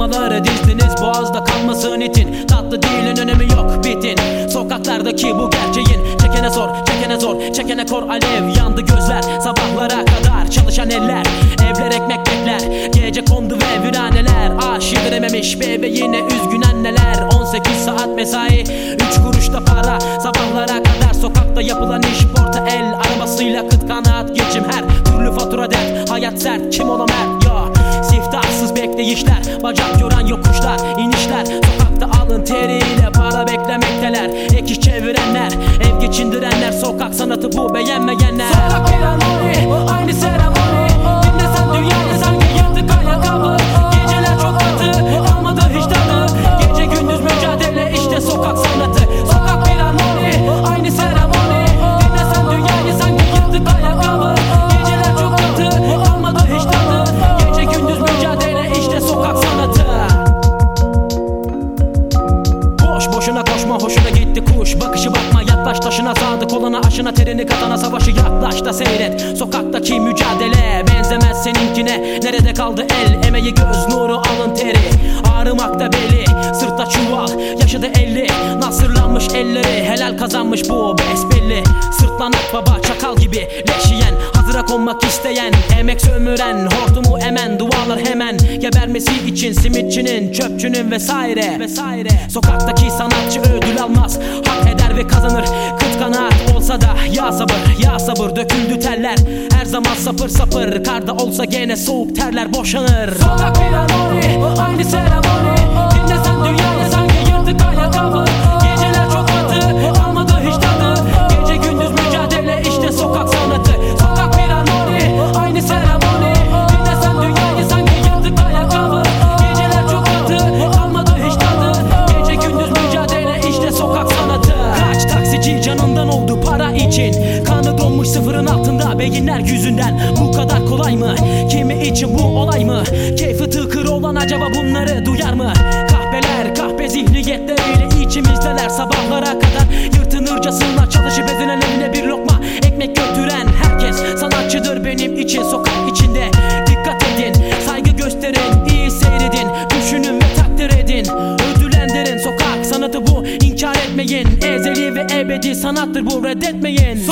paraları dizdiniz, boğazda kalmasın itin. Tatlı değilin, önemi yok, bitin. Sokaklardaki bu gerçeğin, çekene zor, çekene zor, çekene kor. Alev yandı gözler, sabahlara kadar çalışan eller. Evler ekmek bekler, gece kondu ve viraneler. Aş yedirememiş bebeğine üzgün anneler. 18 saat mesai, 3 kuruşta para. Sabahlara kadar sokakta yapılan iş, porta el arabasıyla kıt kanaat geçim. Her türlü fatura dert, hayat sert, kim ola mert ya. Siftarsız bekleyişler, bacak yoran yokuşlar, inişler. Sokakta alın teriyle para beklemekteler. Ek iş çevirenler, ev geçindirenler. Sokak sanatı bu, beğenmeyenler. Sokak bir anoni, aynı seremoni. Dinlesen dünyayı sanki yırtık ayakkabı. Geceler çok katı, almadı hiç tadı. Gece gündüz mücadele, işte sokak sanatı. Sokak bir anoni, aynı seremoni. Dinlesen dünyayı sanki yırtık ayakkabı. Geceler çok katı, almadı hiç tadı. Gece gündüz mücadele, işte sokak sanatı. Boş boşuna koşma, hoşuna gitti kuş. Bakışı bakma, yaklaş taşına, sadık olana aşına, terini katana, savaşı yaklaş da seyret. Sokaktaki mücadele benzemez seninkine. Nerede kaldı el emeği, göz nuru, alın teri. Ağrımakta beli, sırtta çuval, yaşadı 50. Nasırlanmış elleri, helal kazanmış bu besbelli. Sırtlanak baba çakal gibi leş yiyen, hazıra konmak isteyen, emek sömüren, hortumu emen, dualar hemen. Gebermesi için simitçinin, çöpçünün vesaire. Sokaktaki sanatçı ödül almaz, hak eder ve kazanır. Kıt kanaat olsa da ya sabır, ya sabır. Döküldü teller, her zaman sapır sapır. Karda olsa gene soğuk terler boşanır. Sokak bir anoni, aynı seremoni. Dinlesen dünyayı sanki yırtık ayakkabı. Geceler çok katı, almadı hiç tadı. Gece gündüz mücadele, işte sokak sanatı. Sokak bir anoni, aynı seremoni. Dinlesen dünyayı sanki yırtık ayakkabı. Geceler çok katı, almadı hiç tadı. Gece gündüz mücadele, işte sokak sanatı. Kaç taksici canından oldu para için. Kanı donmuş sıfırın altında, beyinler yüzünden. Bu kadar kolay mı? Kimi için bu olay mı? Keyfi tıkır olan acaba bunları duyar mı? Kahpeler, kahpe zihniyetleriyle içimizdeler. Sabahlara kadar yırtınırcasına çalışıp ezilen eline bir lokma ekmek götüren herkes sanatçıdır benim için. Sokak içinde dikkat edin, saygı gösterin, iyi seyredin. Düşünün ve takdir edin, ödüllendirin. Sokak sanatı bu, inkar etmeyin. Ezeli ve ebedi sanattır bu, reddetmeyin.